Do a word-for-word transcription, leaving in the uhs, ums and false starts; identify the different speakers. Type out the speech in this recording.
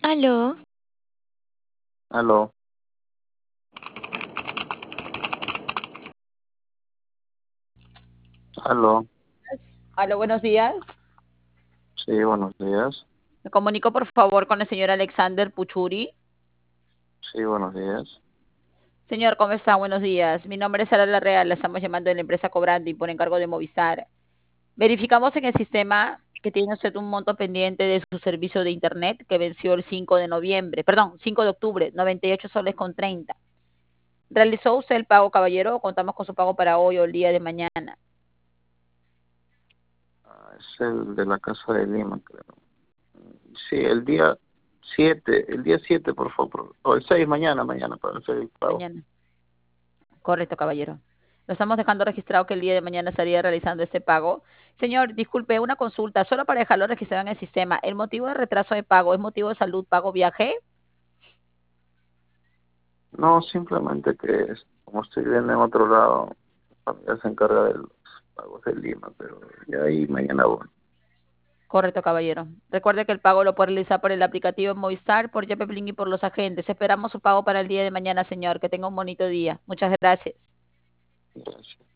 Speaker 1: Aló,
Speaker 2: Aló, aló,
Speaker 3: Aló, buenos días.
Speaker 2: sí, buenos días,
Speaker 3: Me comunico por favor con el señor Alexander Puchuri.
Speaker 2: sí, buenos días.
Speaker 3: Señor, ¿cómo está? Buenos días. Mi nombre es Sara Larrea, la estamos llamando de la empresa Cobrandi por encargo de Movistar. Verificamos en el sistema que tiene usted un monto pendiente de su servicio de internet que venció el cinco de noviembre, perdón, cinco de octubre, noventa y ocho soles con treinta. ¿Realizó usted el pago, caballero, o contamos con su pago para hoy o el día de mañana?
Speaker 2: Ah, es el de la Casa de Lima, creo. Sí, el día siete, el día siete, por favor, o el seis, mañana, mañana, para hacer el pago.
Speaker 3: Mañana. Correcto, caballero. Lo estamos dejando registrado que el día de mañana estaría realizando este pago. Señor, disculpe, una consulta, solo para dejarlo registrado en el sistema. ¿El motivo de retraso de pago es motivo de salud, pago, viaje?
Speaker 2: No, simplemente que es- como estoy viviendo en otro lado, mi familia se encarga de los pagos de Lima, pero ya ahí mañana voy.
Speaker 3: Correcto, caballero. Recuerde que el pago lo puede realizar por el aplicativo Movistar, por Yape Plin y por los agentes. Esperamos su pago para el día de mañana, señor. Que tenga un bonito día. Muchas gracias.
Speaker 2: Gracias.